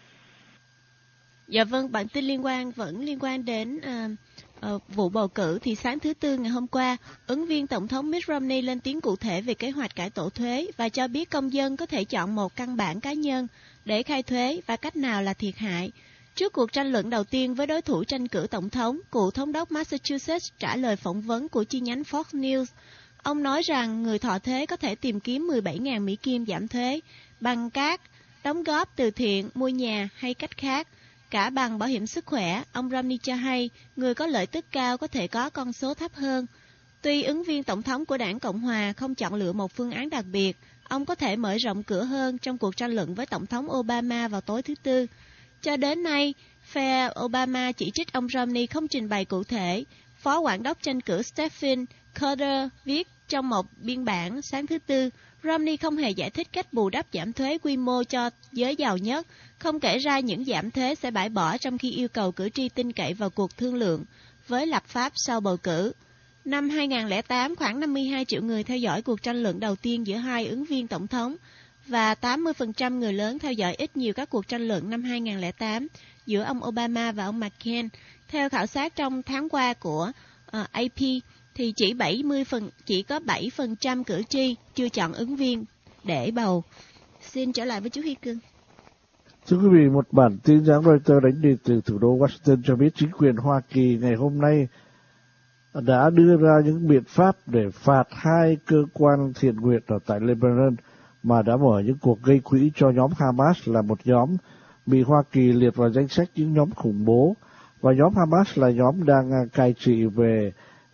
Dạ vâng, bản tin vẫn liên quan đến vụ bầu cử. Thì sáng thứ Tư ngày hôm qua, ứng viên Tổng thống Mitt Romney lên tiếng cụ thể về kế hoạch cải tổ thuế và cho biết công dân có thể chọn một căn bản cá nhân để khai thuế và cách nào là thiệt hại. Trước cuộc tranh luận đầu tiên với đối thủ tranh cử tổng thống, cựu thống đốc Massachusetts trả lời phỏng vấn của chi nhánh Fox News. Ông nói rằng người thọ thuế có thể tìm kiếm 17.000 Mỹ Kim giảm thuế bằng các đóng góp từ thiện, mua nhà hay cách khác, cả bằng bảo hiểm sức khỏe. Ông Romney cho hay người có lợi tức cao có thể có con số thấp hơn. Tuy ứng viên tổng thống của đảng Cộng Hòa không chọn lựa một phương án đặc biệt, ông có thể mở rộng cửa hơn trong cuộc tranh luận với Tổng thống Obama vào tối thứ Tư. Cho đến nay, phe Obama chỉ trích ông Romney không trình bày cụ thể. Phó quản đốc tranh cử Stephen Carter viết trong một biên bản sáng thứ Tư, Romney không hề giải thích cách bù đắp giảm thuế quy mô cho giới giàu nhất, không kể ra những giảm thuế sẽ bãi bỏ trong khi yêu cầu cử tri tin cậy vào cuộc thương lượng với lập pháp sau bầu cử. Năm 2008, khoảng 52 triệu người theo dõi cuộc tranh luận đầu tiên giữa hai ứng viên tổng thống, và 80% người lớn theo dõi ít nhiều các cuộc tranh luận năm 2008 giữa ông Obama và ông McCain. Theo khảo sát trong tháng qua của AP, thì chỉ có 7% cử tri chưa chọn ứng viên để bầu. Xin trở lại với chú Huy Cương. Thưa quý vị, một bản tin dáng Reuters đánh đi từ thủ đô Washington cho biết chính quyền Hoa Kỳ ngày hôm nay đã đưa ra những biện pháp để phạt hai cơ quan thiện nguyện ở tại Lebanon mà đã mở những cuộc gây quỹ cho nhóm Hamas, là một nhóm bị Hoa Kỳ liệt vào danh sách những nhóm khủng bố. Và nhóm Hamas là nhóm đang cai trị về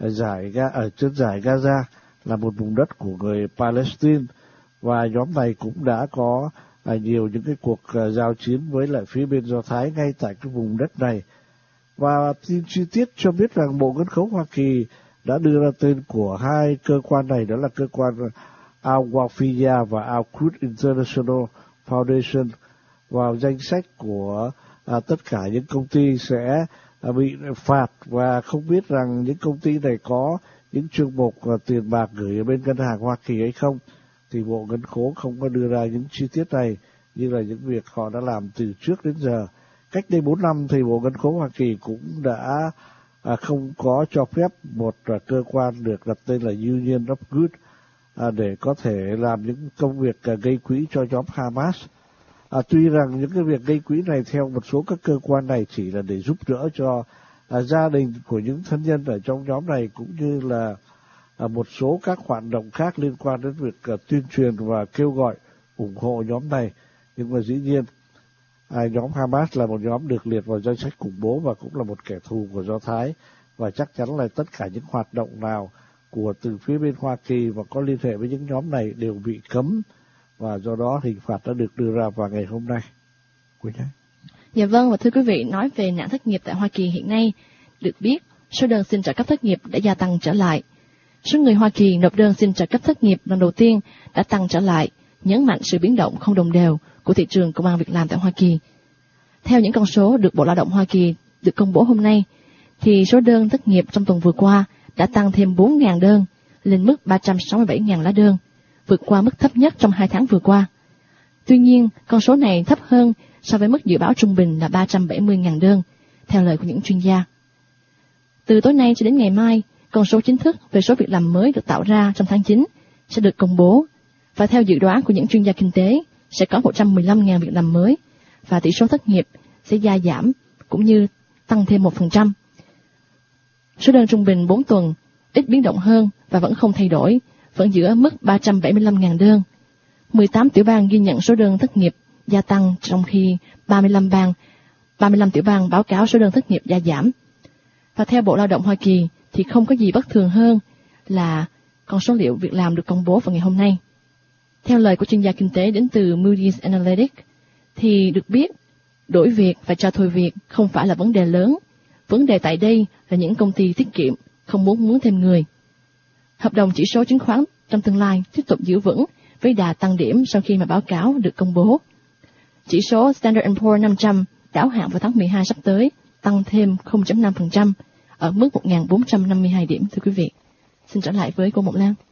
ở trên giải Gaza, là một vùng đất của người Palestine, và nhóm này cũng đã có nhiều những cái cuộc giao chiến với lại phía bên Do Thái ngay tại cái vùng đất này. Và tin chi tiết cho biết rằng Bộ Ngân khấu Hoa Kỳ đã đưa ra tên của hai cơ quan này, đó là cơ quan Al-Waqfiyya và Al-Quds International Foundation, vào danh sách của tất cả những công ty sẽ bị phạt. Và không biết rằng những công ty này có những chương mục tiền bạc gửi ở bên ngân hàng Hoa Kỳ hay không, thì Bộ Ngân khố không có đưa ra những chi tiết này như là những việc họ đã làm từ trước đến giờ. Cách đây 4 năm thì Bộ Ngân khố Hoa Kỳ cũng đã không có cho phép một cơ quan được đặt tên là Union of Good để có thể làm những công việc gây quỹ cho nhóm Hamas. Tuy rằng những cái việc gây quỹ này theo một số các cơ quan này chỉ là để giúp đỡ cho gia đình của những thân nhân ở trong nhóm này, cũng như là một số các hoạt động khác liên quan đến việc tuyên truyền và kêu gọi ủng hộ nhóm này. Nhưng mà dĩ nhiên nhóm Hamas là một nhóm được liệt vào danh sách khủng bố và cũng là một kẻ thù của Do Thái, và chắc chắn là tất cả những hoạt động nào của từ phía bên Hoa Kỳ và có liên hệ với những nhóm này đều bị cấm, và do đó hình phạt đã được đưa ra vào ngày hôm nay. Dạ vâng, và thưa quý vị, nói về nạn thất nghiệp tại Hoa Kỳ hiện nay, được biết số đơn xin trợ cấp thất nghiệp đã gia tăng trở lại. Số người Hoa Kỳ nộp đơn xin trợ cấp thất nghiệp lần đầu tiên đã tăng trở lại, nhấn mạnh sự biến động không đồng đều của thị trường công ăn việc làm tại Hoa Kỳ. Theo những con số được Bộ Lao động Hoa Kỳ được công bố hôm nay, thì số đơn thất nghiệp trong tuần vừa qua đã tăng thêm 4.000 đơn, lên mức 367.000 lá đơn, vượt qua mức thấp nhất trong 2 tháng vừa qua. Tuy nhiên, con số này thấp hơn so với mức dự báo trung bình là 370.000 đơn, theo lời của những chuyên gia. Từ tối nay cho đến ngày mai, con số chính thức về số việc làm mới được tạo ra trong tháng 9 sẽ được công bố, và theo dự đoán của những chuyên gia kinh tế, sẽ có 115.000 việc làm mới, và tỷ số thất nghiệp sẽ gia giảm cũng như tăng thêm 1%. Số đơn trung bình 4 tuần ít biến động hơn và vẫn không thay đổi, vẫn giữ ở mức 375.000 đơn. 18 tiểu bang ghi nhận số đơn thất nghiệp gia tăng, trong khi 35 tiểu bang báo cáo số đơn thất nghiệp gia giảm. Và theo Bộ Lao động Hoa Kỳ thì không có gì bất thường hơn là con số liệu việc làm được công bố vào ngày hôm nay. Theo lời của chuyên gia kinh tế đến từ Moody's Analytics, thì được biết, đổi việc và cho thôi việc không phải là vấn đề lớn. Vấn đề tại đây là những công ty tiết kiệm, không muốn thêm người. Hợp đồng chỉ số chứng khoán trong tương lai tiếp tục giữ vững với đà tăng điểm sau khi mà báo cáo được công bố. Chỉ số Standard & Poor's 500 đáo hạn vào tháng 12 sắp tới, tăng thêm 0.5% ở mức 1.452 điểm, thưa quý vị. Xin trở lại với cô Mộng Lan.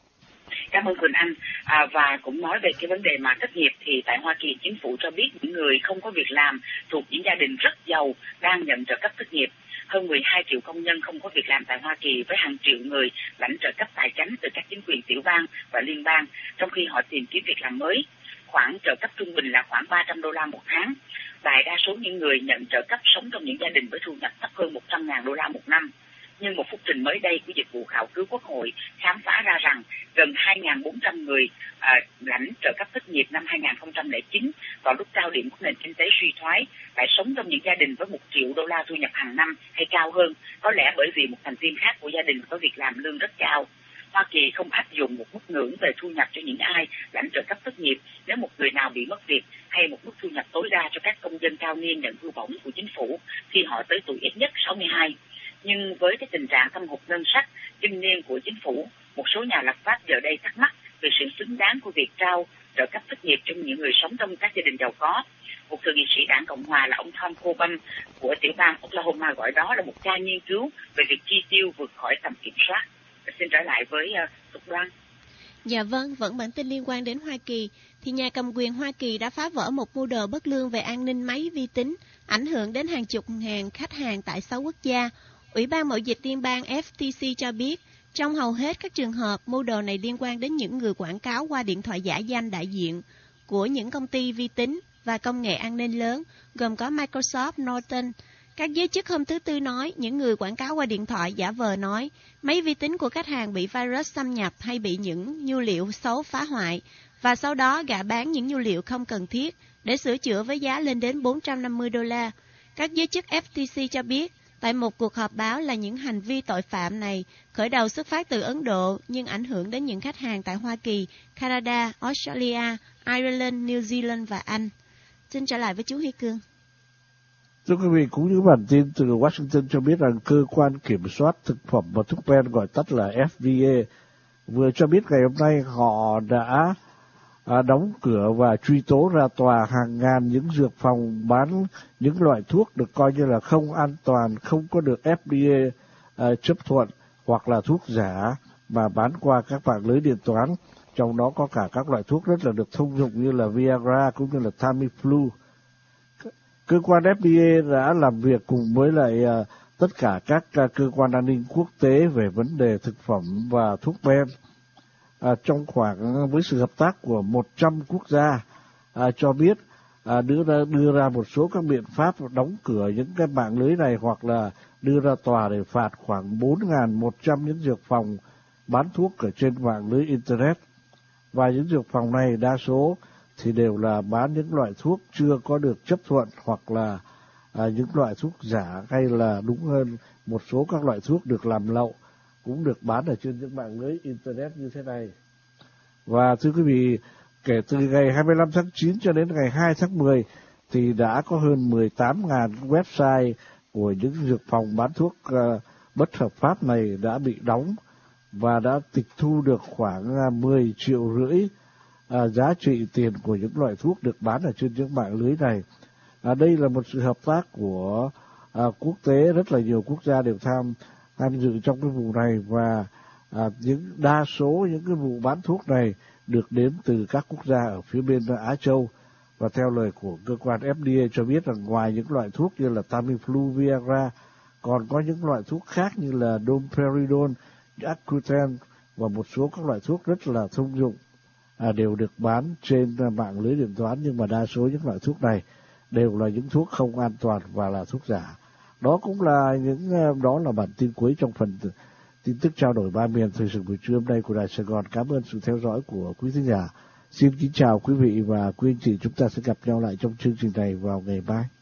Cảm ơn Quỳnh Anh. Và cũng nói về cái vấn đề mà thất nghiệp thì tại Hoa Kỳ chính phủ cho biết những người không có việc làm thuộc những gia đình rất giàu đang nhận trợ cấp thất nghiệp. Hơn 12 triệu công nhân không có việc làm tại Hoa Kỳ với hàng triệu người lãnh trợ cấp tài chánh từ các chính quyền tiểu bang và liên bang trong khi họ tìm kiếm việc làm mới. Khoản trợ cấp trung bình là khoảng $300 một tháng. Đại đa số những người nhận trợ cấp sống trong những gia đình với thu nhập thấp hơn $100.000 một năm. Nhưng một phúc trình mới đây của dịch vụ khảo cứu Quốc hội khám phá ra rằng gần 2.400 người lãnh trợ cấp thất nghiệp năm 2009 vào lúc cao điểm của nền kinh tế suy thoái lại sống trong những gia đình với $1 triệu thu nhập hàng năm hay cao hơn, có lẽ bởi vì một thành viên khác của gia đình có việc làm lương rất cao. Hoa Kỳ không áp dụng một mức ngưỡng về thu nhập cho những ai lãnh trợ cấp thất nghiệp nếu một người nào bị mất việc, hay một mức thu nhập tối đa cho các công dân cao niên nhận hưu bổng của chính phủ khi họ tới tuổi ít nhất 62. Nhưng với cái tình trạng thâm hụt ngân sách kinh niên của chính phủ, một số nhà lập pháp giờ đây thắc mắc về sự xứng đáng của việc trao trợ cấp thất nghiệp cho những người sống trong các gia đình giàu có. Một thượng nghị sĩ đảng Cộng hòa là ông Tom Coburn của tiểu bang Oklahoma gọi đó là một ca nghiên cứu về việc chi tiêu vượt khỏi tầm kiểm soát. Xin trở lại với Tục Đoan. Dạ vâng, vẫn bản tin liên quan đến Hoa Kỳ, thì nhà cầm quyền Hoa Kỳ đã phá vỡ một mưu đồ bất lương về an ninh máy vi tính, ảnh hưởng đến hàng chục ngàn khách hàng tại 6 quốc gia. Ủy ban Mậu dịch liên bang FTC cho biết, trong hầu hết các trường hợp, mưu đồ này liên quan đến những người quảng cáo qua điện thoại giả danh đại diện của những công ty vi tính và công nghệ an ninh lớn, gồm có Microsoft, Norton. Các giới chức hôm thứ Tư nói, những người quảng cáo qua điện thoại giả vờ nói, máy vi tính của khách hàng bị virus xâm nhập hay bị những nhu liệu xấu phá hoại, và sau đó gã bán những nhu liệu không cần thiết để sửa chữa với giá lên đến $450. Các giới chức FTC cho biết, tại một cuộc họp báo là những hành vi tội phạm này khởi đầu xuất phát từ Ấn Độ nhưng ảnh hưởng đến những khách hàng tại Hoa Kỳ, Canada, Australia, Ireland, New Zealand và Anh. Xin trở lại với chú Huy Cương. Thưa quý vị, cũng như bản tin từ Washington cho biết rằng cơ quan kiểm soát thực phẩm và thuốc men gọi tắt là FDA vừa cho biết ngày hôm nay họ đã đóng cửa và truy tố ra tòa hàng ngàn những dược phòng bán những loại thuốc được coi như là không an toàn, không có được FDA chấp thuận, hoặc là thuốc giả mà bán qua các mạng lưới điện toán. Trong đó có cả các loại thuốc rất là được thông dụng như là Viagra cũng như là Tamiflu. Cơ quan FDA đã làm việc cùng với lại tất cả các cơ quan an ninh quốc tế về vấn đề thực phẩm và thuốc men trong khoảng với sự hợp tác của 100 quốc gia, cho biết đưa ra một số các biện pháp đóng cửa những cái mạng lưới này, hoặc là đưa ra tòa để phạt khoảng 4.100 những dược phòng bán thuốc ở trên mạng lưới Internet. Và những dược phòng này đa số thì đều là bán những loại thuốc chưa có được chấp thuận, hoặc là những loại thuốc giả, hay là đúng hơn một số các loại thuốc được làm lậu cũng được bán ở trên những mạng lưới Internet như thế này. Và thưa quý vị, kể từ ngày 25 tháng 9 cho đến ngày 2 tháng 10 thì đã có hơn 18.000 website của những dược phòng bán thuốc bất hợp pháp này đã bị đóng và đã tịch thu được khoảng 10 triệu rưỡi giá trị tiền của những loại thuốc được bán ở trên những mạng lưới này. Đây là một sự hợp tác của quốc tế, rất là nhiều quốc gia đều tham dự trong cái vụ này, và những đa số những cái vụ bán thuốc này được đến từ các quốc gia ở phía bên Á Châu. Và theo lời của cơ quan FDA cho biết rằng ngoài những loại thuốc như là Tamiflu, Viagra, còn có những loại thuốc khác như là Domperidone, Accutane và một số các loại thuốc rất là thông dụng đều được bán trên mạng lưới điện toán, nhưng mà đa số những loại thuốc này đều là những thuốc không an toàn và là thuốc giả. Đó cũng là đó là bản tin cuối trong phần tin tức trao đổi ba miền thời sự buổi trưa hôm nay của Đài Sài Gòn. Cảm ơn sự theo dõi của quý thính giả. Xin kính chào quý vị và quý anh chị. Chúng ta sẽ gặp nhau lại trong chương trình này vào ngày mai.